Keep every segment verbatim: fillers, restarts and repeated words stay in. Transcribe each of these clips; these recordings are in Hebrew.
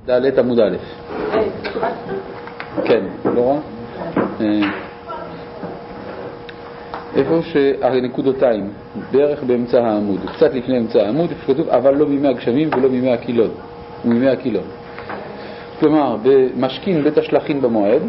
ד' עמוד א'. כן, לא רע? איפה שהנקודותיים, בערך באמצע העמוד, קצת לפני אמצע העמוד, כתוב אבל לא מימי הגשמים ולא מימי הקילון, ומימי הקילון. כלומר, במשכין בית השלחין במועד,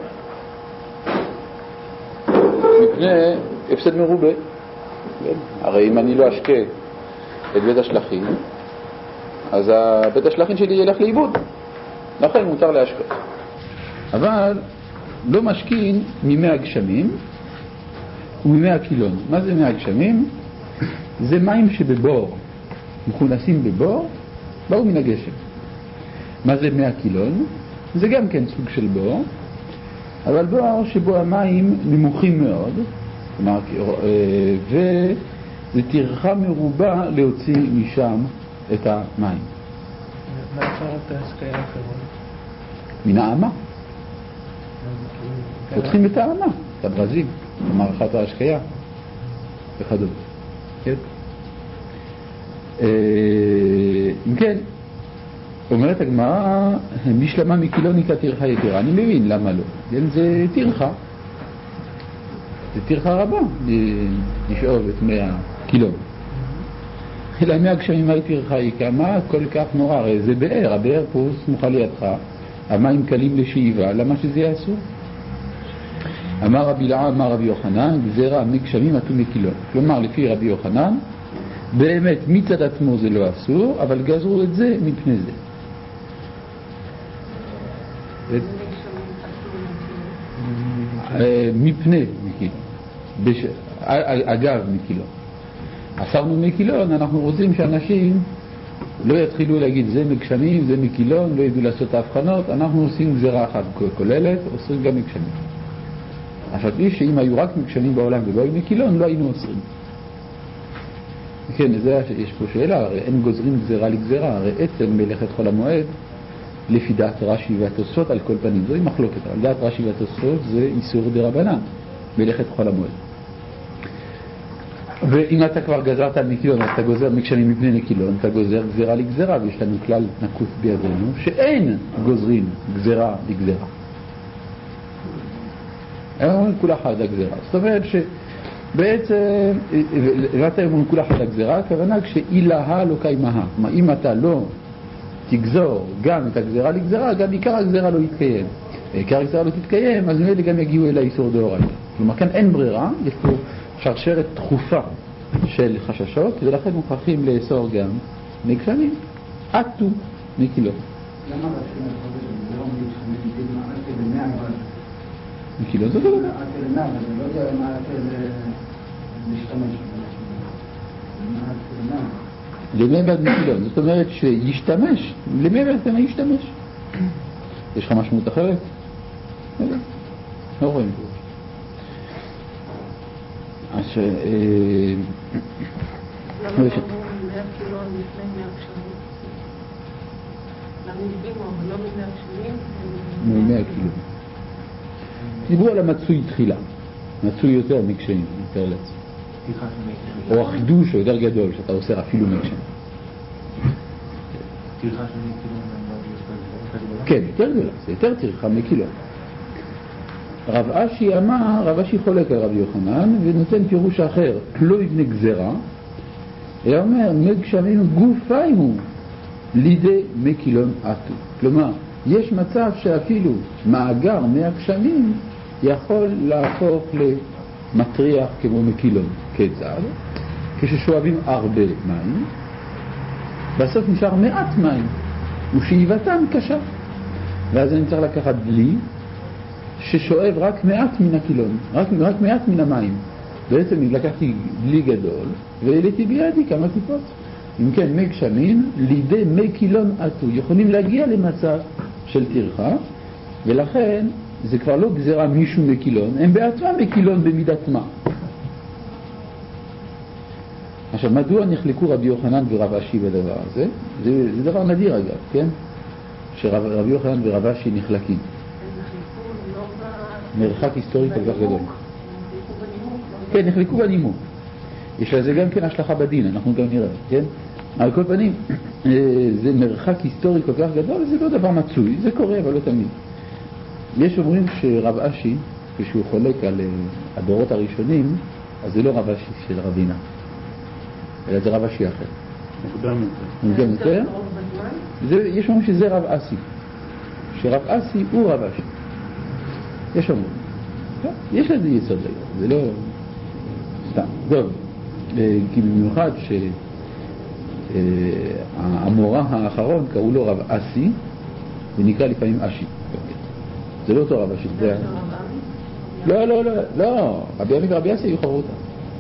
מפני הפסד מרובה. הרי אם אני לא אשקה את בית השלחין, אז בית השלחין שלי ילך לאיבוד. לכן מותר להשקות. אבל לא משכין מימי הגשמים ומימי הקילון. מה זה מימי הגשמים? זה מים שבבור, מכונסים בבור, באו מן הגשם. מה זה מי הקילון? זה גם כן סוג של בור, אבל בור שבו המים נמוכים מאוד, כלומר, וזה טרחה מרובה להוציא משם את המים. מה אפשר את ההשקיה האחרון? מן האמה. פותחים את האמה, את הברזים, במערכת ההשקיה וכדומה. כן? אם כן, אומרת הגמרא, משלמה מקילוניקה טרחה יתרה. אני מבין למה לא. זה טרחה. זה טרחה רבה לשאוב את מי הקילון. אלא מי הגשמים מהי טרחה יקרה? מה כל כך נורא? הרי זה באר, הבאר פה סמוכה לידך, המים קלים לשאיבה, למה שזה יעשו? אמר רבי אלעזר, אמר רבי יוחנן, גזירה מי גשמים עטו מקילון. כלומר, לפי רבי יוחנן, באמת מצד עצמו זה לא אסור, אבל גזרו את זה מפני זה. מפני מקילון. אגב מקילון. אסרנו מקילון, אנחנו רוצים שאנשים לא יתחילו להגיד זה מגשמים, זה מקילון, לא ידעו לעשות ההבחנות, אנחנו עושים גזירה אחת כוללת, עושים גם מגשמים. עכשיו איש שאם היו רק מגשמים בעולם ולא היו מקילון, לא היינו עושים. כן, זה, יש פה שאלה, הרי אין גוזרים גזירה לגזירה, הרי עצם מלאכת חול המועד, לפי דעת רש"י והתוספות על כל פנים, זוהי מחלוקת, אבל דעת רש"י והתוספות זה איסור דרבנן, מלאכת חול המועד. ואם אתה כבר גזרת על מקילון, אז אתה גוזר מקשמים מפני מקילון, אתה גוזר גזירה לגזירה, ויש לנו כלל נקוט בידינו, שאין גוזרים גזירה לגזירה. הם אומרים כולה חד הגזירה. זאת אומרת שבעצם, ואתה אומרים כולה חד הגזירה, הכוונה כשאילהה לא קיימהה. כלומר, אם אתה לא תגזור גם את הגזירה לגזירה, גם עיקר הגזירה לא יתקיים. עיקר הגזירה לא תתקיים, אז ממילא גם יגיעו אל האיסור דאורייתא. כלומר, כאן אין ברירה, יש פה שרשרת תכופה של חששות, ולכן מוכרחים לאסור גם מגשמים. עטו מקילון. למה בשביל זה לא אומרים שמקילון עטה למאה אבל? מקילון זה לא. עטה למאה, אבל זה לא יודע מה עטה להשתמש. למאה ועד מקילון, זאת אומרת שישתמש, למאה ועד כמה ישתמש. יש לך משמעות אחרת? לא רואים פה. אז ש... למה אומרים מאה קילון לפני מאה גשמים? למה נקדימו, אבל לא ממאה גשמים? ממאה קילון. דיברו על המצוי תחילה. מצוי יותר מגשמים, יותר לעצם. או החידוש הוא יותר גדול, שאתה עושה אפילו מגשמים. טרחה של מקילון? כן, יותר גדולה. זה יותר טרחה מקילון. רב אשי אמר, רב אשי חולק על רבי יוחנן ונותן פירוש אחר, לא יבנה גזרה, אלא אומר מגשמים גופיים הוא לידי מקילון עטו. כלומר, יש מצב שאפילו מאגר מהגשמים יכול להפוך למטריח כמו מקילון. כיצד? כששואבים הרבה מים, בסוף נשאר מעט מים, ושאיבתם קשה. ואז אני צריך לקחת דלי, ששואב רק מעט מן הקילון, רק, רק מעט מן המים. בעצם לקחתי דלי גדול, והעליתי בידי כמה טיפות. אם כן, מי גשמים, לידי מי קילון עטו, יכולים להגיע למצב של טרחה, ולכן זה כבר לא גזירה מישהו מקילון, הם בעצמם מקילון במידת מה. עכשיו, מדוע נחלקו רבי יוחנן ורב אשי בדבר הזה? זה, זה דבר נדיר אגב, כן? שרבי יוחנן ורב אשי נחלקים. מרחק היסטורי כל כך גדול. כן, נחלקו בנימוק. יש לזה גם כן השלכה בדין, אנחנו גם נראה, כן? על כל פנים, זה מרחק היסטורי כל כך גדול, זה לא דבר מצוי, זה קורה אבל לא תמיד. יש אומרים שרב אשי, כשהוא חולק על הדורות הראשונים, אז זה לא רב אשי של רבינה, אלא זה רב אשי אחר. מוקדם יותר. מוקדם יותר? זה, יש אומרים שזה רב אסי, שרב אסי הוא רב אשי. יש אומרים. יש לזה יסוד היום, זה לא סתם. טוב, כי במיוחד שהמורה האחרון קראו לו רב אסי, ונקרא לפעמים אשי. זה לא אותו רב אשי. לא, לא, לא, לא. רבי עמי ורבי אסי היו חברותה.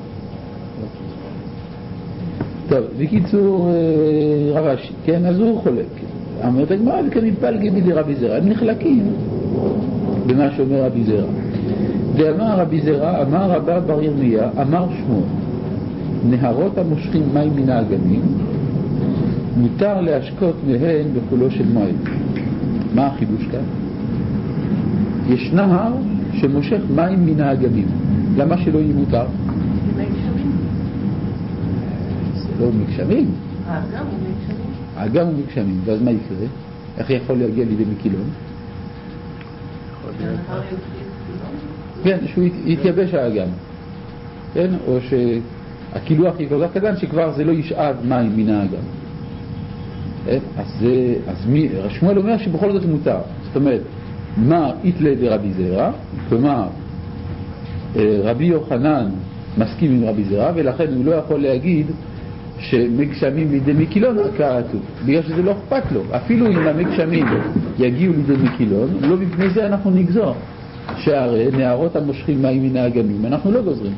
טוב, בקיצור, רב אשי, כן, אז הוא חולק. אמרת הגמרא, וכן מתפלגי בידי רבי זרע. הם נחלקים במה שאומר רבי זרע. ואמר רבי זרע, אמר רבא בר ירמיה, אמר שמואל, נהרות המושכים מים מן האגמים, מותר להשקות מהן בחולו של מועד. מה החידוש כאן? יש נהר שמושך מים מן האגמים. למה שלא יהיה מותר? זה לא מגשמים. האגם הוא מגשמים. האגם הוא מגשמים. ואז מה יקרה? איך יכול להגיע לידי מקילון? כן, שהוא יתייבש האגם. כן? או שהקילוח יהיה כל כך קטן שכבר זה לא ישאב מים מן האגם. אז, אז מי, שמואל אומר שבכל זאת מותר. זאת אומרת, מה איתלה דרבי זרע, כלומר רבי יוחנן מסכים עם רבי זרע, ולכן הוא לא יכול להגיד שמגשמים לידי מקילון כעתו, בגלל שזה לא אכפת לו. אפילו אם המגשמים יגיעו לידי מקילון, לא מפני זה אנחנו נגזור שהרי נהרות המושכים מים מן האגמים אנחנו לא גוזרים.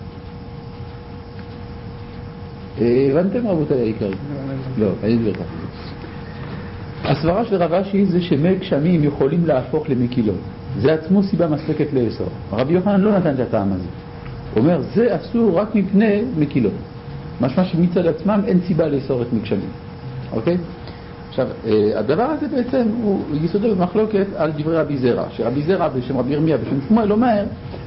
הבנתם רבותיי היקרים? לא, אני אדבר ככה. הסברה של רב אשי זה שמי גשמים יכולים להפוך למקילון. זה עצמו סיבה מספקת לאסור. רבי יוחנן לא נתן את הטעם הזה. הוא אומר, זה אסור רק מפני מקילון. משמע שמצד עצמם אין סיבה לאסור את מגשמים. אוקיי? עכשיו, הדבר הזה בעצם הוא יסודו במחלוקת על דברי רבי זרע. שרבי זרע בשם רבי ירמיה בשם שמואל אומר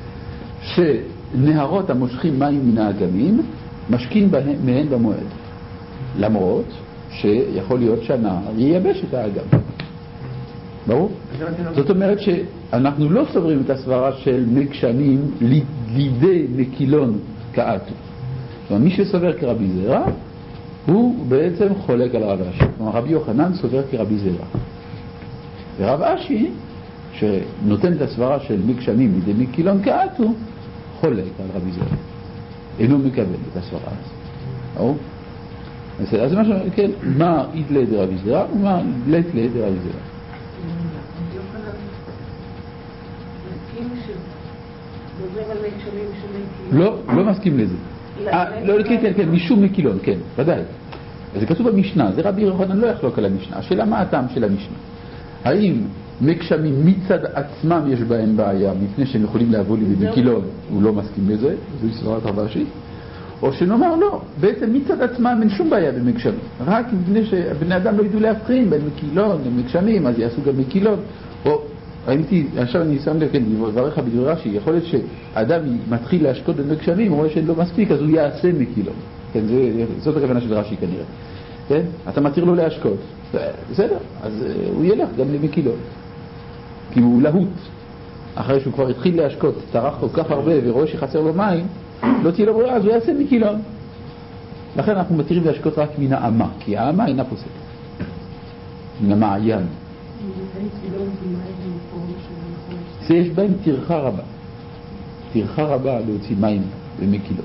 שנהרות המושכים מים מן האגמים משקים מהן במועד. למרות שיכול להיות שהנהר ייבש את האגם. ברור? זאת אומרת שאנחנו לא סוברים את הסברה של מגשמים לידי מקילון כעתו. זאת אומרת, מי שסובר כרבי זרע הוא בעצם חולק על רב אשי. כלומר, רבי יוחנן סובר כרבי זרע. ורב אשי, שנותן את הסברה של מגשמים לידי מקילון כעתו, חולק על רבי זרע. אינו מקבל את הסברה הזאת. ברור? אז מה שאומר, כן, מה איתלה דרבי זרע ומה ליתלה דרבי זרע. לא, לא מסכים לזה. לא, כן, כן, כן, משום מקילון, כן, ודאי. זה כתוב במשנה, זה רבי יוחנן לא יחלוק על המשנה. השאלה מה הטעם של המשנה? האם מגשמים מצד עצמם יש בהם בעיה, מפני שהם יכולים לבוא לי במקילון, הוא לא מסכים לזה, זו סברת רב אשי. או שנאמר לא, בעצם מצד עצמם אין שום בעיה במגשמים. רק מפני שבני אדם לא ידעו להבחין בין מקילון למגשמים, אז יעשו גם מקילון. או, ראיתי, עכשיו אני שם לב, כן, דבריך בדברי רש"י, יכול להיות שאדם מתחיל להשקות במגשמים, הוא רואה שאין לו מספיק, אז הוא יעשה מקילון. כן, זה, זאת הכוונה של רש"י כנראה. כן? אתה מתיר לו להשקות. בסדר, אז הוא ילך גם למקילון. כי הוא להוט. אחרי שהוא כבר התחיל להשקות, טרח כל כך הרבה ורואה שחסר לו מים, לא תהיה לו ברירה, אז הוא יעשה מקילון. לכן אנחנו מתירים להשקות רק מן האמה, כי האמה אינה פוסקת. מן המעיין. שיש בהם טרחה רבה. טרחה רבה להוציא מים במקילון.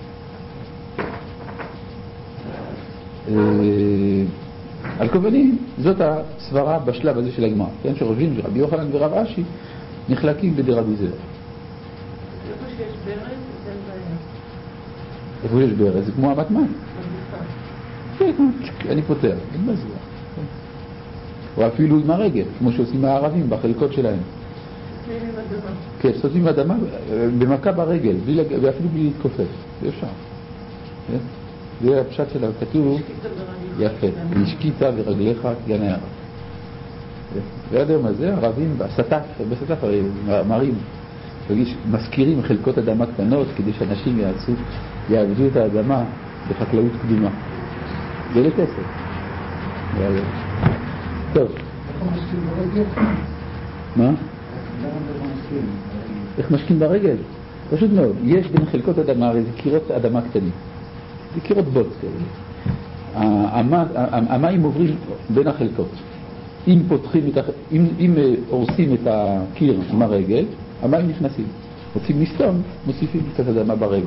על כל פנים, זאת הסברה בשלב הזה של הגמרא. כן, שחושבים שרבי יוחנן ורב אשי נחלקים בדרבי זרע. איפה שיש ברז, אין בעיה. איפה שיש ברז, זה כמו אמת מים. אני פותח, אין מה זה. או אפילו עם הרגל, כמו שעושים הערבים בחלקות שלהם. סותמים עם אדמה. כן, סותמים עם אדמה במכה ברגל, ואפילו בלי להתכופף. זה אפשר. זה הפשט שלה, כתוב יפה, נשקיתה ורגליך כגן הערב. ועד היום הזה, ערבים בסטף, בסטף הרי מראים, מזכירים חלקות אדמה קטנות כדי שאנשים יעשו, יעבדו את האדמה בחקלאות קדומה. זה לכסף. טוב. מה? איך משקים ברגל? פשוט מאוד. יש בין חלקות אדמה, הרי זה קירות אדמה קטנים. זה קירות בוץ כאלה. המים עוברים בין החלקות. אם פותחים את, אם, אם הורסים את הקיר עם הרגל, המים נכנסים. רוצים לסתום, מוסיפים קצת אדמה ברגל.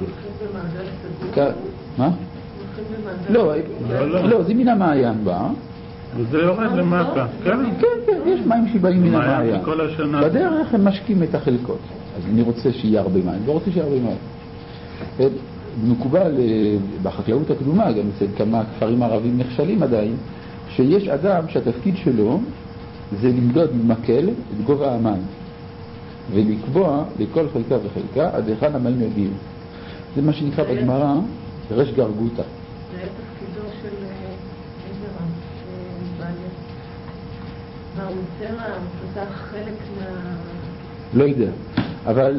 מה? לא, לא, זה מן המעיין בא. וזה יורד למטה, כן? כן, כן, יש מים שבאים מן המעיין. כל השנה. בדרך הם משקים את החלקות. אז אני רוצה שיהיה הרבה מים, לא רוצה שיהיה הרבה מים. מקובל בחקלאות הקדומה, גם אצל כמה כפרים ערבים נכשלים עדיין, שיש אדם שהתפקיד שלו זה למדוד במקל את גובה המים ולקבוע לכל חלקה וחלקה עד היכן המים יגיעו. זה מה שנקרא בגמרא רש גרגותא. זה תפקידו של איזה רב, בעיה. והאוצרה, הוא פתח חלק מה... לא יודע, אבל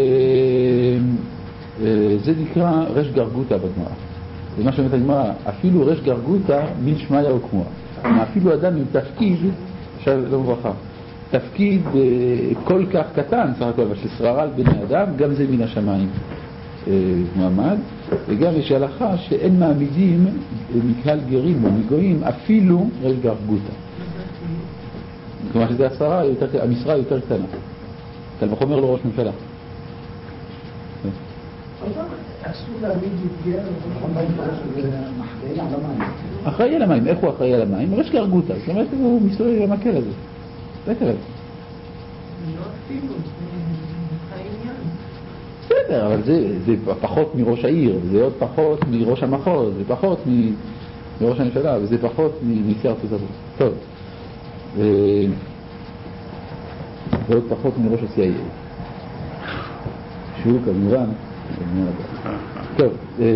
זה נקרא רש גרגותא בגמרא. זה מה שאומרת הגמרא, אפילו רש גרגותא מן שמיא וכמוה. אפילו אדם עם תפקיד, עכשיו לא מברכה, תפקיד כל כך קטן, סך הכל, אבל ששררה על בני אדם, גם זה מן השמיים מועמד, וגם יש הלכה שאין מעמידים מקהל גרים או מגויים, אפילו רש גרגותא. כלומר שזה השרה, המשרה יותר קטנה. קל וחומר לו ראש ממשלה. אסור להביא מתגיע אחראי על המים. אחראי על המים, איך הוא אחראי על המים? רש גרגותא, זאת אומרת הוא מסתובב במקל הזה. זה כרגע. לא אפילו, זה העניין. בסדר, אבל זה, זה פחות מראש העיר, זה עוד פחות מראש המחוז, זה פחות מראש הממשלה, וזה פחות מנשיא ארצות הברית. טוב. ועוד פחות מראש ה-סי איי איי. שהוא כמובן... טוב.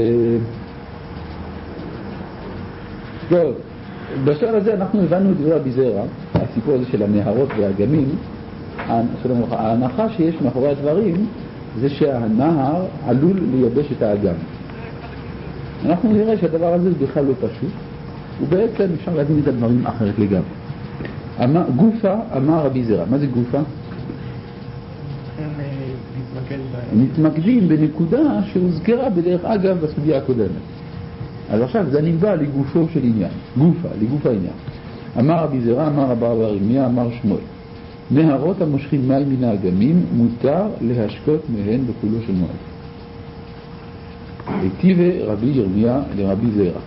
טוב. בשלב הזה אנחנו הבנו את דברי אביזרע, הסיפור הזה של הנהרות והאגמים. ההנחה שיש מאחורי הדברים זה שהנהר עלול לייבש את האגם. אנחנו נראה שהדבר הזה בכלל לא פשוט, ובעצם אפשר להבין את הדברים אחרת לגמרי. גופה אמר אביזרע. מה זה גופה? מתמקדים בנקודה שהוזכרה בדרך אגב בסוגיה הקודמת. אז עכשיו זה נקבע לגופו של עניין. גופה, לגוף העניין. אמר אביזרע, אמר אבא בר ירמיה, אמר שמואל. נהרות המושכים מים מן האגמים מותר להשקות מהן בחולו של מועד. היטיבה רבי ירמיה לרבי זרע.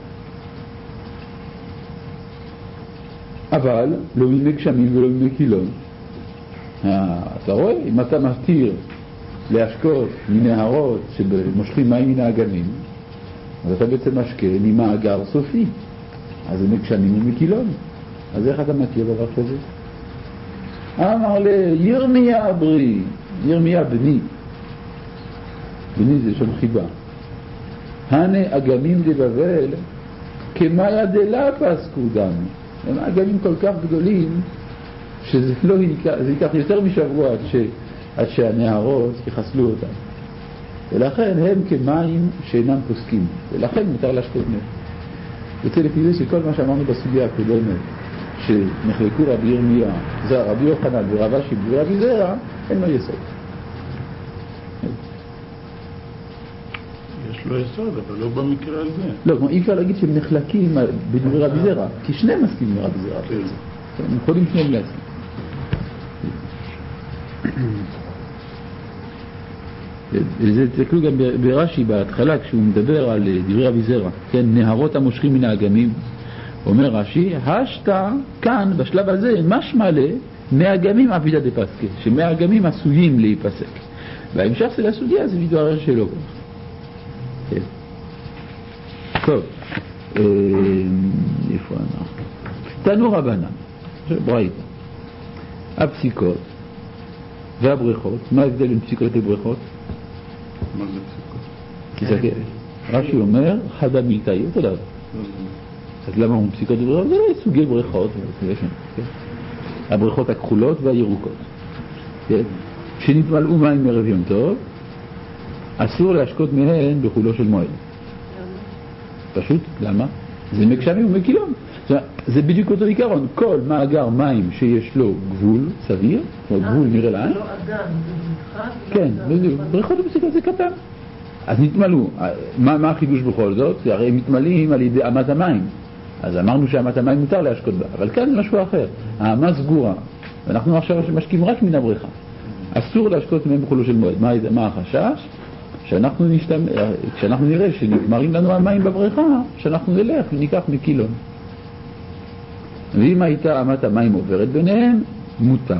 אבל לא מימי גשמים ולא מימי קילון. אתה רואה? אם אתה מתיר להשקות מנהרות שמושכים מים מן האגמים, אז אתה בעצם משקה ממאגר סופי. אז זה מגשמים ומקילון. אז איך אתה מתיר דבר כזה? אמר לי, ירמיה ברי, ירמיה בני. בני זה שם חיבה. הנה אגמים דבבל, כמיה דלה פסקו דם. הם אגמים כל כך גדולים, שזה לא ייקח, זה ייקח יותר משבוע עד, ש, עד שהנהרות יחסלו אותם. ולכן הם כמים שאינם פוסקים. ולכן מותר להשקות מהם. יוצא לפי זה שכל מה שאמרנו בסוגיה הקודמת, שנחלקו רבי ירמיה, זה רבי יוחנן ורב אשי ורבי זרע, אין לו יסוד. יש לו יסוד, אבל לא במקרה הזה. לא, כמו אי אפשר להגיד שהם נחלקים בדברי רבי זרע, כי שניהם מסכימים לרבי זרע. הם יכולים שניהם להסכים. וזה תסתכלו גם ברש"י בהתחלה כשהוא מדבר על דברי רבי זרע, כן, נהרות המושכים מן האגמים, אומר רש"י, השתה כאן בשלב הזה משמע לה מאגמים עבידה דפסקה, שמאגמים עשויים להיפסק. וההמשך של הסוגיה זה מתברר שלא כך. כן. טוב, איפה אנחנו? תנו רבנן, ברייתא, הפסיקות והבריכות. מה ההבדל בין פסיקות לבריכות? מה זה פסיקות? תסתכל, רש"י אומר חדה מילתאי, אותו דבר. אז למה הוא פסיקות ובריכות? זה לא סוגי בריכות, הבריכות הכחולות והירוקות. שנתמלאו מים מערב יום טוב, אסור להשקות מהן בחולו של מועד. פשוט, למה? זה מי גשמים ומי קילון. זה בדיוק אותו עיקרון. כל מאגר מים שיש לו גבול סביר, או גבול נראה לעין. זה לא אדם, זה בריכה. כן, בריכות ובסיקות זה קטן. אז נתמלאו. מה, מה החידוש בכל זאת? הרי הם מתמלאים על ידי אמת המים. אז אמרנו שאמת המים מותר להשקות בה, אבל כאן זה משהו אחר. האמה סגורה. ואנחנו עכשיו משקים רק מן הבריכה. אסור להשקות מהם בחולו של מועד. מה, מה החשש? שאנחנו, נשתמ... כשאנחנו נראה שנגמרים לנו המים בבריכה, שאנחנו נלך וניקח מקילון. ואם הייתה אמת המים עוברת ביניהם, מותר.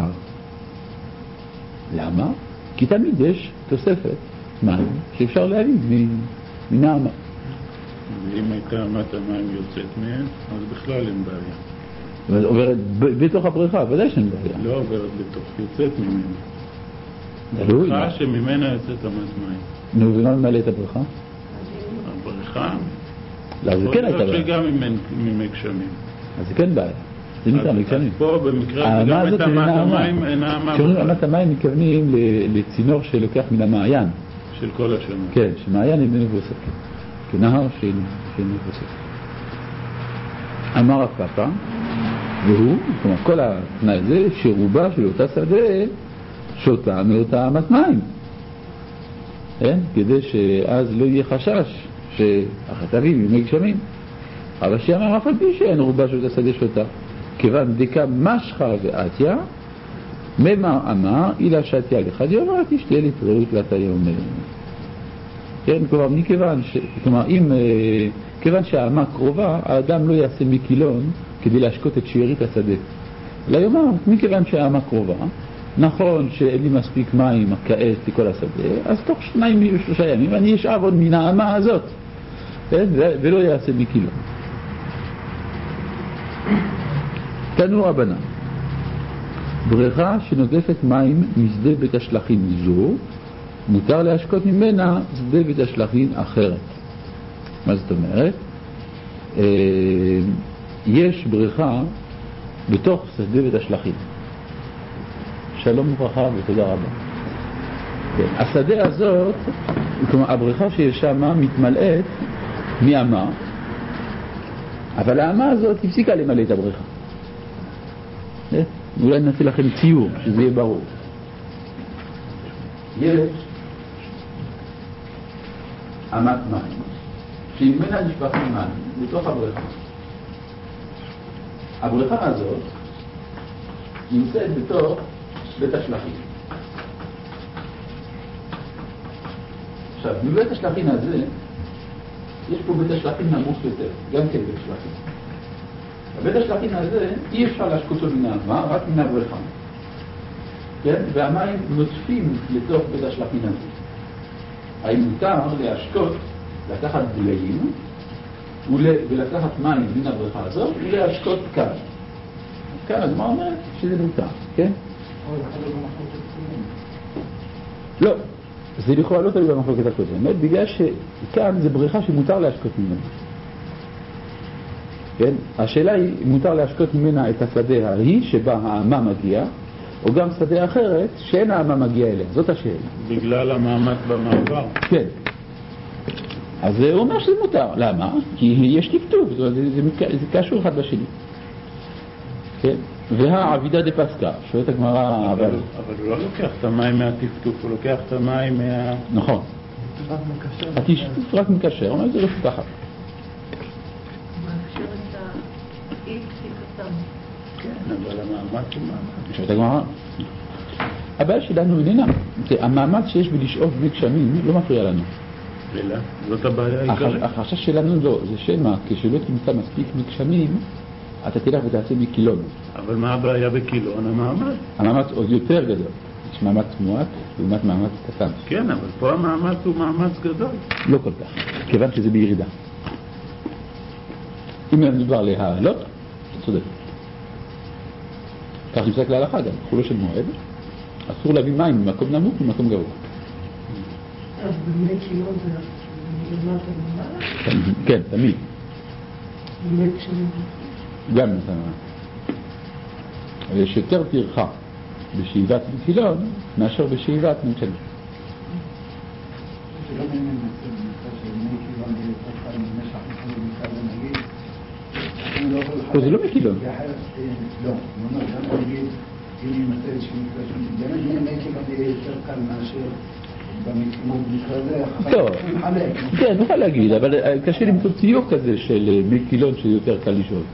למה? כי תמיד יש תוספת מים שאפשר להביא מן האמה. ואם הייתה אמת המים יוצאת מהם, אז בכלל אין בעיה. אבל עוברת בתוך הבריכה, ודאי שאין בעיה. לא עוברת בתוך, יוצאת ממנה. תלוי. בריכה שממנה יוצאת אמת מים. נו, ומה ממלא את הבריכה? הבריכה? לא, זה כן הייתה בעיה. שגם ממי גשמים. אז זה כן בעיה. זה נקרא מגשמים. פה במקרה זה גם את אמת המים אינה אמה. כשאומרים אמת המים מתכוונים לצינור שלוקח מן המעיין. של כל השנה. כן, שמעיין איננו מבוסס. כנהר שאינו מבוסס. אמר הפאפה, והוא, כלומר כל התנאי הזה, שרובה של אותה שדה שותה מאותה אמת מים. כן? כדי שאז לא יהיה חשש שהחטבים ימי גשמים. אבל שאמר אף על פי שאין רובה של אותה שדה שותה. כיוון דקה משכה ועתיה, ממר אמר, אילה שתיה לך דיומה, תשתהיה להתראות לה תיום. כן, כלומר, מכיוון ש... כלומר, אם... כיוון שהאמה קרובה, האדם לא יעשה מקילון כדי להשקות את שארית השדה. אלא יאמר, מכיוון שהאמה קרובה, נכון שאין לי מספיק מים כעת לכל השדה, אז תוך שניים ושלושה ימים אני אשאב עוד מן האמה הזאת, כן? ולא יעשה מקילון. תנו רבנן, בריכה שנודפת מים משדה בית השלכין זו, מותר להשקות ממנה שדה בית השלכין אחרת. מה זאת אומרת? יש בריכה בתוך שדה בית השלכין. שלום וברכה ותודה רבה. כן. השדה הזאת, כלומר הבריכה שיש שם מתמלאת מאמה, אבל האמה הזאת הפסיקה למלא את הבריכה. אולי נעשה לכם ציור, שזה יהיה ברור. יש אמת מים, שממנה נשפכים מים בתוך הבריכה. הבריכה הזאת נמצאת בתוך בית השלכין. עכשיו, בבית השלכין הזה, יש פה בית השלכין נמוך יותר, גם כן בית השלכין. בבית השלכין הזה אי אפשר להשקותו מן האמה, רק מן הבריכה. כן? והמים נוטפים לתוך בית השלכין הזה. האם מותר להשקות, לקחת דליים, ולקחת מים מן הבריכה הזאת, ולהשקות כאן. כאן הדמה אומרת שזה מותר, כן? לא, זה לכאורה לא תלוי במחלוקת הקודמת, בגלל שכאן זה בריכה שמותר להשקות ממנה. כן? השאלה היא, מותר להשקות ממנה את השדה ההיא שבה האמה מגיעה, או גם שדה אחרת שאין האמה מגיעה אליה. זאת השאלה. בגלל המאמץ במעבר. כן. אז הוא אומר שזה מותר. למה? כי יש טפטוף, זה, זה, זה, זה קשור אחד בשני. כן? והעבידה דפסקה, שואלת הגמרא, אבל... אבל הוא לא לוקח את המים מהטפטוף, הוא לוקח את המים מה... נכון. הטפטוף רק מקשר, הוא אומר, זה לא פתחת. מאפשר את האי פסיקתם. כן, אבל המאמץ הוא מאמץ. שואלת הגמרא. הבעיה שלנו איננה. המאמץ שיש בלשאוב מי גשמים לא מפריע לנו. אלא, זאת הבעיה העיקרית. החשש שלנו לא, זה שמה, כשלא תמצא מספיק מי גשמים, אתה תלך ותעשה מקילון. אבל מה הבעיה בקילון? המאמץ. המאמץ עוד יותר גדול. יש מאמץ מועט לעומת מאמץ קטן. כן, אבל פה המאמץ הוא מאמץ גדול. לא כל כך, כיוון שזה בירידה. אם מדובר להעלות, אתה צודק. כך נפסק להלכה גם, חולו של מועד. אסור להביא מים ממקום נמוך וממקום גבוה. אז במי קילון זה למטה למעלה? כן, תמיד. במי גשמים? גם נתנה. יש יותר טרחה בשאיבת מקילון מאשר בשאיבת מקילון. שלא מעניין מצב במצב של מי קילון ולפתחה למשך מקילון מצב ונגיד פה זה לא מקילון. לא, לא, גם נגיד, אם היא מצאת שמקלשון, באמת מקילון יהיה יותר קל מאשר במקרה הזה, טוב, כן, נוכל להגיד, אבל קשה למצוא ציור כזה של מקילון שיותר קל לשאול.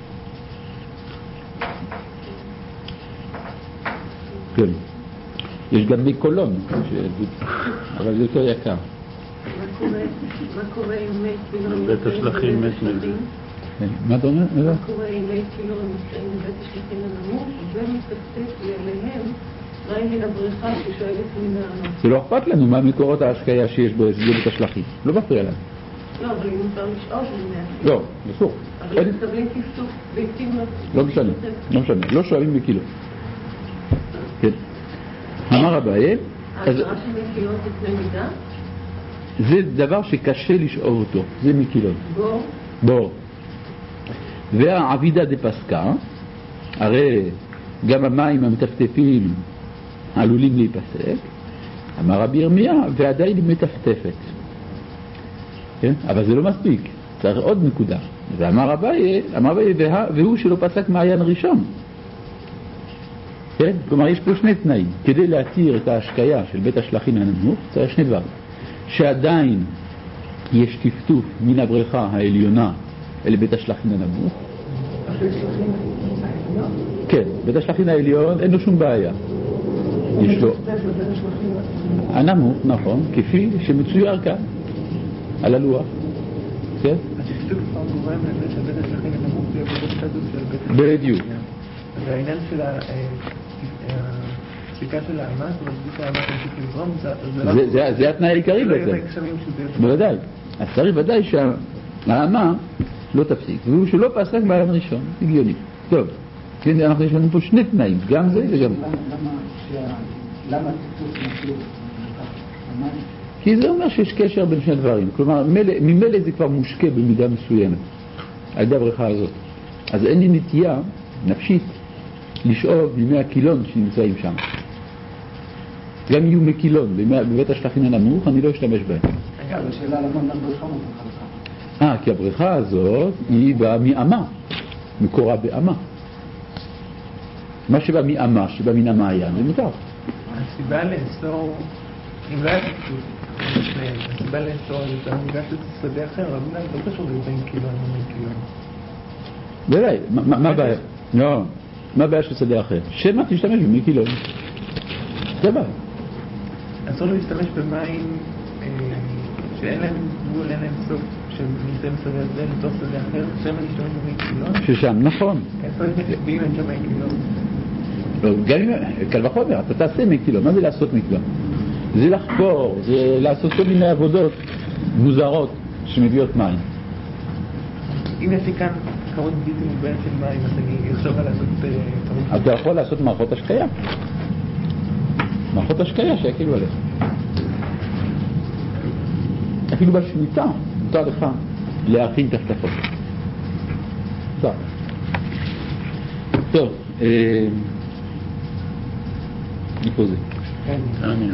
כן, יש גם מקולון, אבל זה יותר יקר. מה קורה עם מי קילון? בית השלכים מת נגד. מה אתה אומר? מה קורה עם מי קילון נמצאים בבית השלכים הנמוך ומתפספס אליהם רגל הבריכה ששואלת מן העם. זה לא אכפת לנו מה מקורות ההשקיה שיש בו בית השלכים, לא מפריע לנו. לא, אבל אם מותר לשאול ממנו. לא, אסור. אבל הם מקבלים כפתוף ביתים... לא משנה, לא משנה, לא שואלים מקילון. כן. אמר אביי, ההגדרה של מקילון זה קנה מידה? זה דבר שקשה לשאוב אותו, זה מקילון. בור? בור. והעבידה דפסקה, הרי גם המים המטפטפים עלולים להיפסק, אמר רבי ירמיה, ועדיין היא מטפטפת. כן? אבל זה לא מספיק, צריך עוד נקודה. ואמר אביי, אמר אביי, והוא שלא פסק מעיין ראשון. כן? כלומר, יש פה שני תנאים. כדי להתיר את ההשקיה של בית השלכים הנמוך, צריך שני דברים. שעדיין יש טפטוף מן הבריכה העליונה אל בית השלכים הנמוך. כן, בית השלכים העליון אין לו שום בעיה. יש לו הנמוך, נכון, כפי שמצויר כאן על הלוח. כן? הטפטוף כבר גורם לזה שבית השלכים הנמוך יהיה באותו סטטוס של בית השלכים. בדיוק. והעניין של הספיקה של האמת, ובדיוק האמת תמשיך לגרום, זה התנאי העיקרי בעצם. בוודאי. אז צריך ודאי שהאמה לא תפסיק, והוא שלא פסק בעולם ראשון, הגיוני. טוב, אנחנו יש לנו פה שני תנאים, גם זה וגם זה. למה תפתוף נפלו? כי זה אומר שיש קשר בין שני דברים. כלומר, ממילא זה כבר מושקע במידה מסוימת על ידי הבריכה הזאת. אז אין לי נטייה נפשית לשאוב ממי הקילון שנמצאים שם. גם יהיו מקילון בבית השלכים הנמוך, אני לא אשתמש בהם. אבל שאלה למה הבריכה מוכרחה? אה, כי הבריכה הזאת היא באה מאמה, מקורה באמה. מה שבא מאמה, שבא מן המעיין, זה מותר. הסיבה לאסור, אם לא היה תקצוב, הסיבה לאסור זה יותר ניגש לשדה אחר, אבל לא קשור בין קילון ומקילון. בוודאי, מה הבעיה? לא, מה הבעיה של שדה אחר? שמה תשתמש במקילון. זה בעיה. אסור להשתמש במים שאין להם גבול, אין להם סוף, שנמצאים שדה הזה לתוך שדה אחר, שמה להשתמש במקילון? ששם, נכון. איפה ואם אין שם מקילון? לא, גם אם, קל וחומר, אתה תעשה מקילון. מה זה לעשות מקילון? זה לחקור, זה לעשות כל מיני עבודות מוזרות שמביאות מים. אם יש לי כאן כמות בלתי מוגבלת של מים, אז אני אחשוב על לעשות כמות... אתה יכול לעשות מערכות השקיה. מערכות השקיה שיקלו עליך. אפילו בשמיטה, מותר לך להכין טפטפות. טוב. טוב. איפה זה? תניא.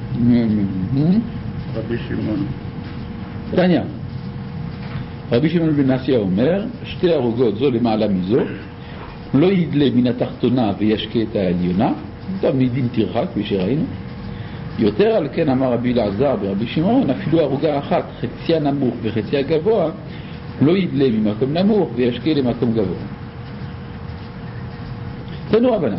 רבי שמעון. תניא. רבי שמעון בן נשיא אומר, שתי הרוגות זו למעלה מזו, לא ידלה מן התחתונה וישקה את העליונה, טוב, מדין תרחק, כפי שראינו. יותר על כן אמר רבי אלעזר ברבי שמעון, אפילו הרוגה אחת, חציה נמוך וחציה גבוה, לא ידלה ממקום נמוך וישקה למקום גבוה. תנו רבנן.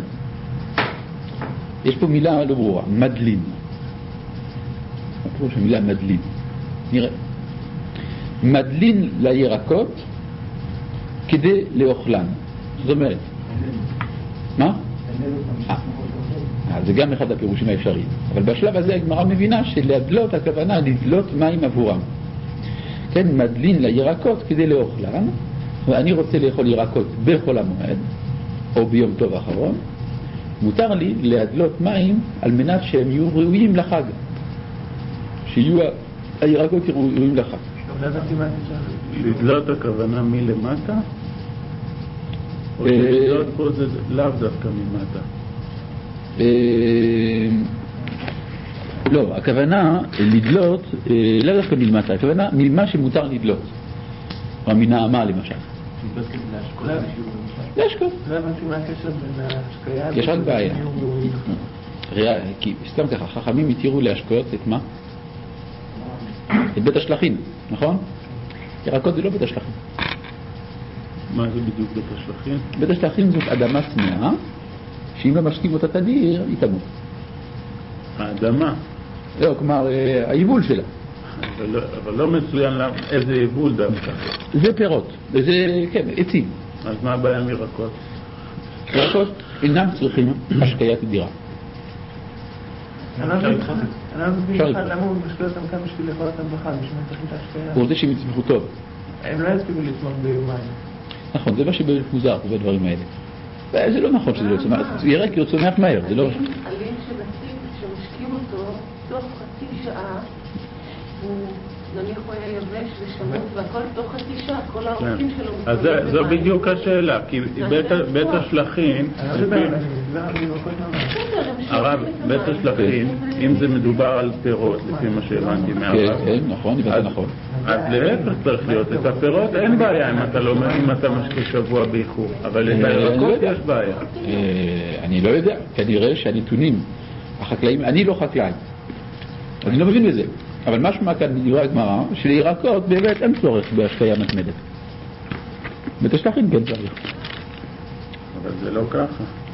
יש פה מילה לא ברורה, מדלין. מה פירוש המילה מדלין? נראה. מדלין לירקות כדי לאוכלן. זאת אומרת, מה? זה גם אחד הפירושים האפשריים. אבל בשלב הזה הגמרא מבינה שלהדלות הכוונה לדלות מים עבורם. כן, מדלין לירקות כדי לאוכלן. ואני רוצה לאכול ירקות בחול המועד, או ביום טוב האחרון. מותר לי להדלות מים על מנת שהם יהיו ראויים לחג. שיהיו הירקות ראויים לחג. לדלות הכוונה מלמטה? או שלדלות פה זה לאו דווקא ממטה? לא, הכוונה לדלות, לאו דווקא מלמטה, הכוונה ממה שמותר לדלות. או מן האמה למשל. מתבססת להשקות. להשקות. לא הבנתי מה הקשר בין ההשקיה... יש רק בעיה. כי סתם ככה, חכמים התירו להשקויות את מה? את בית השלחים, נכון? ירקות זה לא בית השלחים. מה זה בדיוק בית השלחים? בית השלחים זאת אדמה צמאה, שאם לא משקים אותה תדיר, היא תמות. האדמה? לא, כלומר, היבול שלה. אבל לא, אבל לא מצוין לה איזה יבול דווקא. זה פירות, זה, כן, עצים. אז מה הבעיה עם ירקות? ירקות אינם צריכים השקיית דירה. אני לא מבין לך למה הוא משקיע אותם כאן בשביל לאכול אותם בחג, בשביל צריכים את ההשקיה. הוא רוצה שהם יצמחו טוב. הם לא יספיקו לצמוח ביומיים. נכון, זה מה שמוזר, זה בדברים האלה. זה לא נכון שזה לא צומח, ירק הוא צומח מהר, זה לא... עלים של עצים שמשקיעים אותו תוך חצי שעה, הוא נניח הוא היה יבש ושמות והכל תוך חצי שעה, כל העורקים שלו... אז זו בדיוק השאלה, כי בית השלחים... הרב, בית השלחים, אם זה מדובר על פירות, לפי מה שהבנתי מהרב... כן, נכון, הבנת נכון. אז להפך צריך להיות, את הפירות אין בעיה אם אתה לא אם אתה משקיע שבוע באיחור, אבל את הירקות יש בעיה. אני לא יודע, כנראה שהנתונים החקלאים, אני לא חקלאי, אני לא מבין בזה, אבל משמע כאן בדברי הגמרא שלירקות באמת אין צורך בהשקיה מתמדת. בית השלחים כן צריך. אבל זה לא ככה.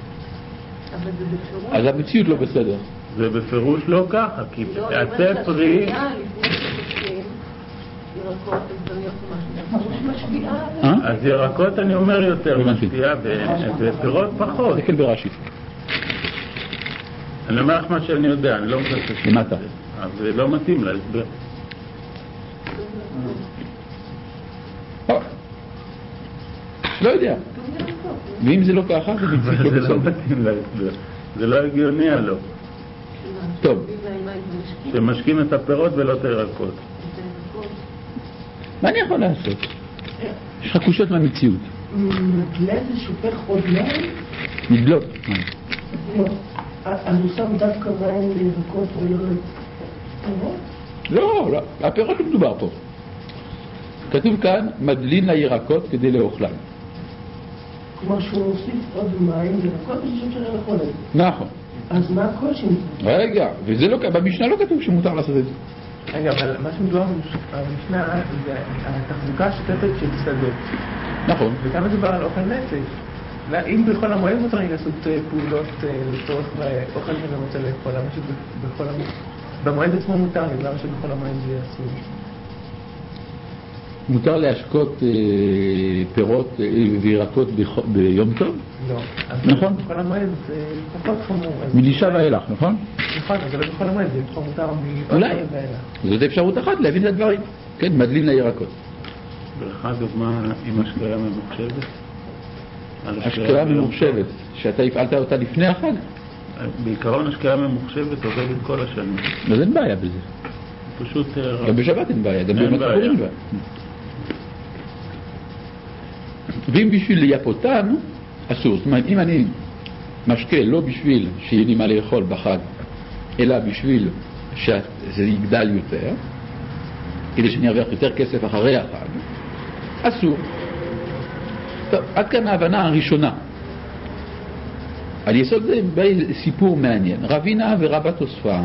אז המציאות לא בסדר. זה בפירוש לא ככה, כי עצי פרי... אז ירקות אני אומר יותר משפיעה ופירות פחות. זה כן ברש"י. אני אומר לך מה שאני יודע, אני לא מבקש. למטה. אז זה לא מתאים להסבר. לא יודע. ואם זה לא ככה, זה בציוק לא בסדר. זה לא מתאים להסבר. זה לא הגיוני הלא. טוב. שמשקים את הפירות ולא את הירקות. מה אני יכול לעשות? יש לך קושות מהמציאות. מדלה זה שופך עוד מים? מדלות. אז הוא שם דווקא מים לירקות ולא לפירות? לא, לא, הפירות לא מדובר פה. כתוב כאן, מדלין לירקות כדי לאוכלם. כלומר שהוא מוסיף עוד מים לירקות בשביל שלא לאכול את זה. נכון. אז מה הקושי? רגע, וזה לא, במשנה לא כתוב שמותר לעשות את זה. רגע, אבל מה שמדובר במשנה זה התחזוקה השוטפת של שדות. נכון. וכמה מדובר על אוכל נפש. אם בכל המועד מותר לעשות פעולות לצורך אוכל שאני רוצה לאכול, למה שבכל המועד... במועד עצמו מותר, למה שבכל המועד זה אסור. מותר להשקות פירות וירקות ביום טוב? לא. נכון. בכל המועד זה פחות חמור. מלישה ואילך, נכון? נכון, אבל לא בכל המועד, זה פחות מותר אולי. זאת אפשרות אחת להבין את הדברים. כן, מדלין לירקות. ולך דוגמה עם השקיה ממוחשבת? השקיה ממוחשבת, שאתה הפעלת אותה לפני החג? בעיקרון השקיה ממוחשבת עובדת כל השנים. אז אין בעיה בזה. פשוט... גם בשבת אין בעיה, גם ביום הכיפורים אין בעיה. ואם בשביל לייפותן, אסור. זאת אומרת, אם אני משקה לא בשביל שיהיה לי מה לאכול בחג, אלא בשביל שזה יגדל יותר, כדי שאני ארוויח יותר כסף אחרי החג, אסור. טוב, עד כאן ההבנה הראשונה. על יסוד זה סיפור מעניין. רבינה ורבא תוספה,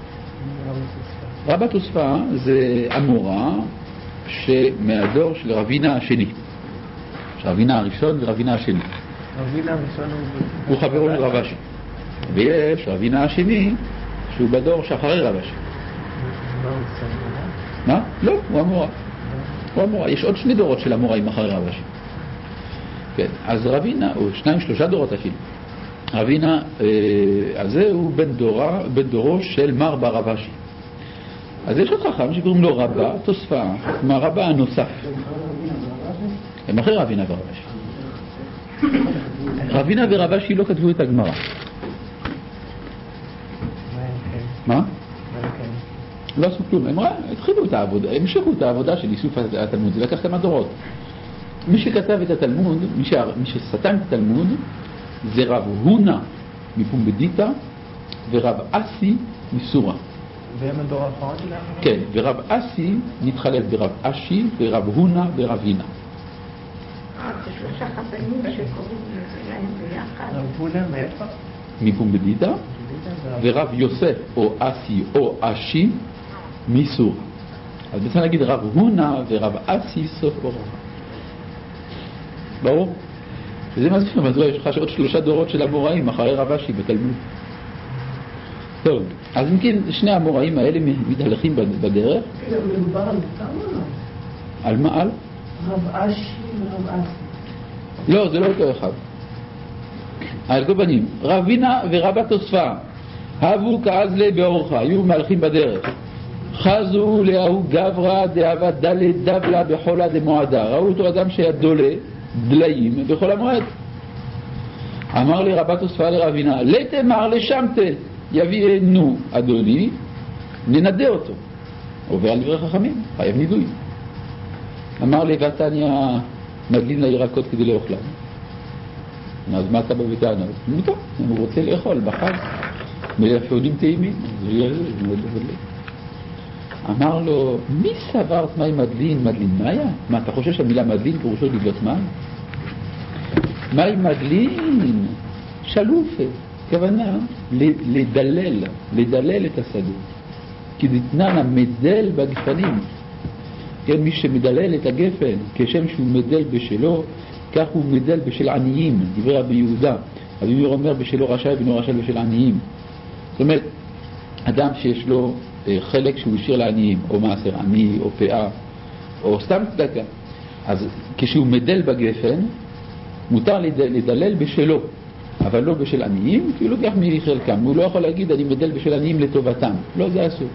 רבא תוספה זה אמורה שמהדור של רבינה השני. רבינה הראשון ורבינה השני. רבינה הראשון הוא חברו של רב אשי. ויש רבינה השני שהוא בדור שאחרי רב אשי. מה? לא, הוא אמורה. הוא אמורה. יש עוד שני דורות של אמוראים אחרי רב אשי. כן, אז רבינה, או שניים שלושה דורות אפילו. רבינה, אה, אז זה הוא בן, דורה, בן דורו של מר ברב אשי. אז יש עוד חכם שקוראים לו רבא תוספה, מהרבא הנוסף. הם אחרי רבינה ורב אשי. רבינה ורב אשי לא כתבו את הגמרא. מה? לא עשו כלום. הם התחילו את העבודה, הם המשכו את העבודה של איסוף התלמוד. זה לקח כמה דורות. מי שכתב את התלמוד, מי, ש... מי שסתם את התלמוד, זה רב הונה מפומבדיטה ורב אסי מסורה. והם הדור האחרון שלהם? כן, ורב אסי נתחלף ברב אשי ורב הונה ברבינה. שלושה חתנים שקוראים לזה להם ביחד. רב הונא מאיפה? מפומבדיתא, ורב יוסף או אסי או אשי מסור. אז בסדר להגיד רב הונא ורב אסי סוף אורה. ברור? וזה מסביר, אז יש לך עוד שלושה דורות של אמוראים אחרי רב אשי בתלמוד. טוב, אז אם כן, שני האמוראים האלה מתהלכים בדרך. מדובר על אותם או לא? על מה? על? רב אשי ורב אסי. לא, זה לא אותו אחד. על כל פנים, רבינה ורבה תוספה הבו כעזלה באורחה, היו מהלכים בדרך. חזו להוא גברא דאבה דלת דבלה בחולה דמועדה. ראו אותו אדם שהיה דולה, דליים, בכל המועד. אמר לי רבה תוספה לרבינה, לתמר לשמתה, יביאנו אדוני, ננדה אותו. עובר על דברי חכמים, חייב נידוי. אמר לי, ועתניה מדלין לירקות כדי לאוכלם. אז מה אתה בביתנו? מותר, הוא רוצה לאכול בחג, מלפעולים טעימים. אמר לו, מי סברת מים מדלין? מדלין מאיה? מה, אתה חושב שהמילה מדלין פירושו לבלות מים? מים מדלין, שלופה, כוונה לדלל, לדלל את השדה. כי דתנן המדל בגפנים. כן, מי שמדלל את הגפן, כשם שהוא מדל בשלו, כך הוא מדל בשל עניים, דברי רבי יהודה. רבי מאיר אומר בשלו רשאי ואינו רשאי בשל עניים. זאת אומרת, אדם שיש לו חלק שהוא השאיר לעניים, או מעשר עני, או פאה, או סתם צדקה. אז כשהוא מדל בגפן, מותר לדלל בשלו, אבל לא בשל עניים, כי הוא לוקח מחלקם. הוא לא יכול להגיד, אני מדל בשל עניים לטובתם. לא, זה אסור.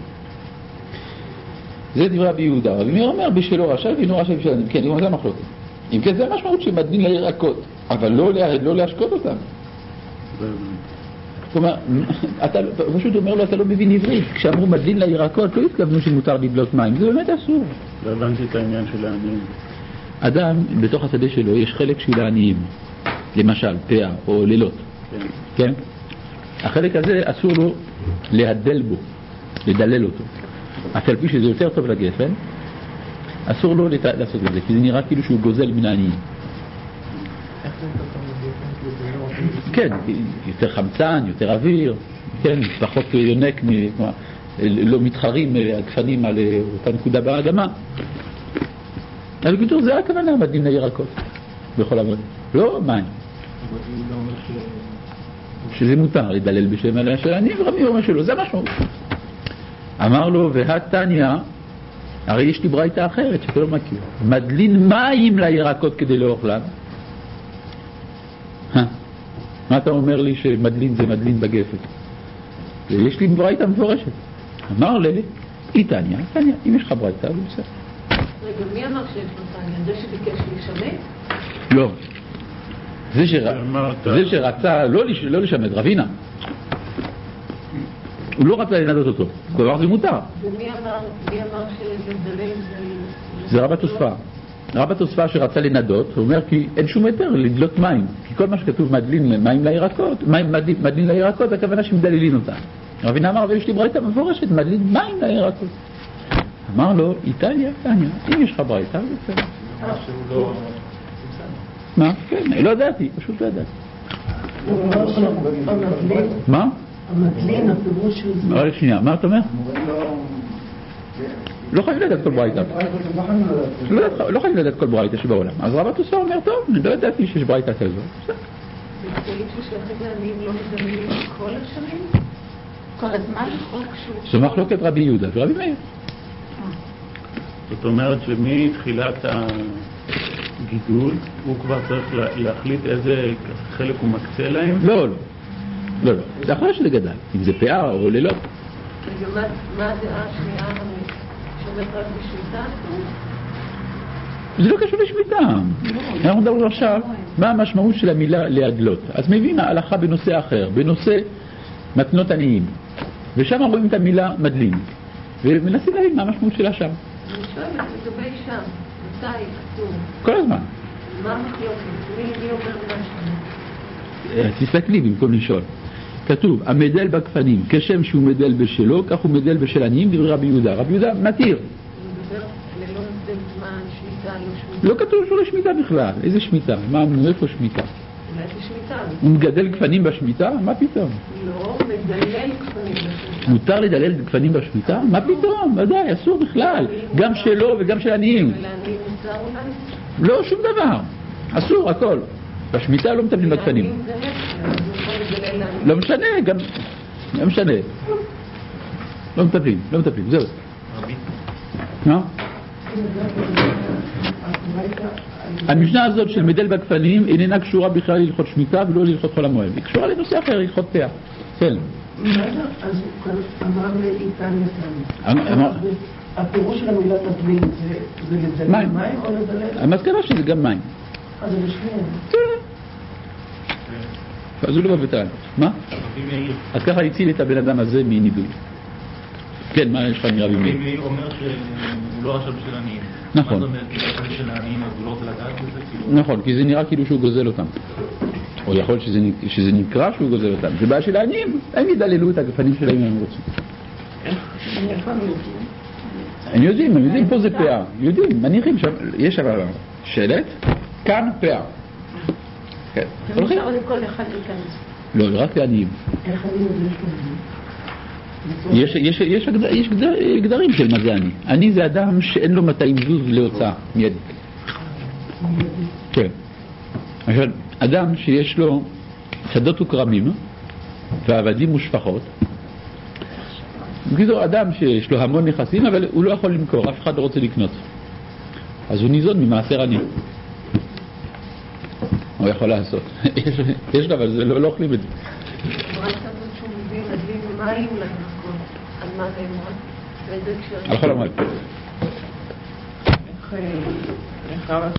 זה דברי רבי יהודה. רבי מאיר אומר בשלו רשאי ואינו רשאי בשל עניים. כן, זה המחלוקת. אם כן, זה המשמעות שמדלין לירקות, אבל לא, לא להשקות אותם. זאת אומרת, אתה פשוט אומר לו, אתה לא מבין עברית. כשאמרו מדלין לירקות, לא התכוונו שמותר לבלות מים. זה באמת אסור. לא הבנתי את העניין של העניים. אדם, בתוך השדה שלו, יש חלק שהוא לעניים. למשל, פאה או לילות. כן. כן? החלק הזה אסור לו להדל בו, לדלל אותו. אף על פי שזה יותר טוב לגפן, אסור לו לעשות את זה, כי זה נראה כאילו שהוא גוזל מן העניים. איך זה יותר טוב? כן, יותר חמצן, יותר אוויר, כן, פחות יונק, לא מתחרים הגפנים על אותה נקודה באדמה. אבל בקיצור, זה הכוונה מדלין לירקות בכל המועד. לא מים. שזה מותר לדלל בשם עליה של עניים, ורבי אומר שלו, זה משמעות. אמר לו, והתניה, הרי יש לי ברייתא אחרת שאתה לא מכיר. מדלין מים לירקות כדי לאוכלם. מה אתה אומר לי שמדלין זה מדלין בגפן? יש לי ברייתא מפורשת. אמר לי, היא תניה, תניה, אם יש לך ברייתא, זה בסדר. רגע, מי אמר שיש לו תניה? זה שביקש לשמט? לא. זה, שר... זה שרצה לא, לש... לא לשמט, רבינה. הוא לא רצה לנדות אותו. דבר זה מותר. ומי אמר, מי אמר שזה דלל זה... זה רב תוספה. רב תוספה שרצה לנדות, הוא אומר כי אין שום היתר לדלות מים. כי כל מה שכתוב מדלין מים לירקות, מים מדלין, מדלין לירקות, הכוונה שמדללין אותה. רבינה אמר, אבל יש לי ברייתא מפורשת, מדלין מים לירקות. אמר לו, איטליה, תניה, אם יש לך ברייתא, זה בסדר. מה? כן, לא ידעתי, פשוט לא ידעתי. מה? המדלין, הפירוש של זה. רגע שנייה, מה אתה אומר? לא חייב לדעת כל ברייתא. לא חייב לדעת כל ברייתא שבעולם. אז רב תוספה אומר, טוב, אני לא ידעתי שיש ברייתא כזו. זה סעיף ששייכים לעניים לא מדללים כל השנים? כל הזמן? זו מחלוקת רבי יהודה ורבי מאיר. זאת אומרת שמתחילת הגידול הוא כבר צריך להחליט איזה חלק הוא מקצה להם? לא, לא. לא, לא. זה אחרי שזה גדל. אם זה פאה או לילות. מה הדעה השנייה שעובדת רק בשמיטה? זה לא קשור לשמיטה. אנחנו מדברים עכשיו מה המשמעות של המילה להדלות. אז מבין ההלכה בנושא אחר, בנושא מתנות עניים. ושם רואים את המילה מדלין. ומנסים להבין מה המשמעות שלה שם. אני שואלת לגבי שם, מתי כתוב? כל הזמן. מה המחלוקת? מי אומר משהו? תסתכלי במקום לשאול. כתוב, המדל בגפנים, כשם שהוא מדל בשלו, כך הוא מדל בשל עניים, דברי רבי יהודה. רבי יהודה מתיר. הוא מדבר ללא נותן זמן, שמיטה, לא לא כתוב שהוא לשמיטה בכלל. איזה שמיטה? מה, איפה שמיטה? אולי זה שמיטה. הוא מגדל גפנים בשמיטה? מה פתאום? לא, מדלל גפנים בשמיטה. מותר לדלל גפנים בשמיטה? מה פתאום? ודאי, אסור בכלל. גם שלו וגם של עניים. ולעניים מותר אולי? לא, שום דבר. אסור, הכל. בשמיטה לא מטפלים בגפנים. לעניים זה הפך, אז הוא יכול לדלל לעניים. לא משנה, גם... לא משנה. לא מטפלים, לא מטפלים, זהו. מה? המשנה הזאת של מדל בגפנים איננה קשורה בכלל ללכות שמיטה ולא ללכות חול המועד. היא קשורה לנושא אחר, ללכות פאה. כן. אז הוא כאן אמר לאיתן נתן. הפירוש של המילה תבליל זה לדלל מים או לדלל? המסקנה שזה גם מים. אז זה בשביל. כן. אז הוא לא בביתן. מה? אז ככה הציל את הבן אדם הזה מנידוי. כן, מה יש לך נראה במי? רבי אומר שהוא לא רשב של עניים. נכון. מה זאת אומרת? כי זה של העניים, אז הוא לא רוצה לדעת בזה? נכון, כי זה נראה כאילו שהוא גוזל אותם. או יכול שזה, שזה נקרא שהוא גוזל אותם. זה בעיה של העניים, הם ידללו את הגפנים שלהם אם הם רוצים. הם יודעים, הם יודעים פה זה פאה. יודעים, מניחים שם, יש אבל שלט, כאן פאה. כן. הולכים? אפשר לכל אחד להיכנס. לא, רק לעניים. איך אני יודע שזה? יש, יש, יש, הגדר, יש גדר, גדרים של מה זה אני. אני זה אדם שאין לו מתי זוז להוצאה מיידית. כן. עכשיו, אדם שיש לו שדות וקרמים ועבדים ושפחות, בקיצור, אדם שיש לו המון נכסים אבל הוא לא יכול למכור, אף אחד לא רוצה לקנות. אז הוא ניזון ממעשר עני. הוא יכול לעשות. יש, יש לו, אבל זה לא, לא אוכלים את זה. ברייתא הזאת שהוא מביא מדלים מים לתזכות. על מה זה אמרה? באיזה הקשר? על חול המועד. איך... איך